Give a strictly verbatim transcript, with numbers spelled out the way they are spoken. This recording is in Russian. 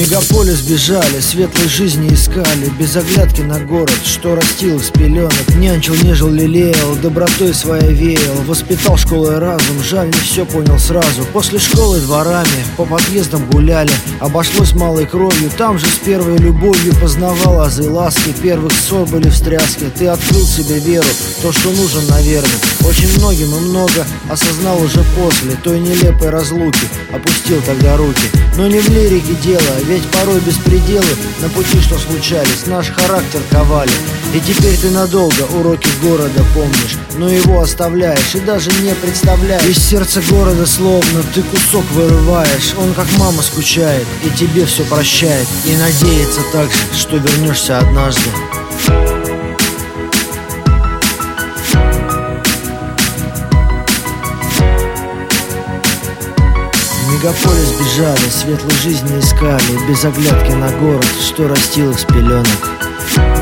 мегаполис бежали, светлой жизни искали, без оглядки на город, что растил их с пеленок. Нянчил, нежил, лелеял, добротой своей веял, воспитал школой разум, жаль, не все понял сразу. После школы дворами по подъездам гуляли, обошлось малой кровью, там же с первой любовью познавал азы ласки. Первых ссор были встряски, ты открыл себе веру, то, что нужен, наверное. Очень многим и много осознал уже после той нелепой разлуки, опустил тогда руки. Но не в лирике дело, ведь порой беспределы на пути, что случались, наш характер ковали. И теперь ты надолго уроки города помнишь, но его оставляешь и даже не представляешь. Из сердца города словно ты кусок вырываешь, он как мама скучает и тебе все прощает, и надеется также, что вернешься однажды. Мегаполис бежали, светлой жизни искали, без оглядки на город, что растил их с пеленок.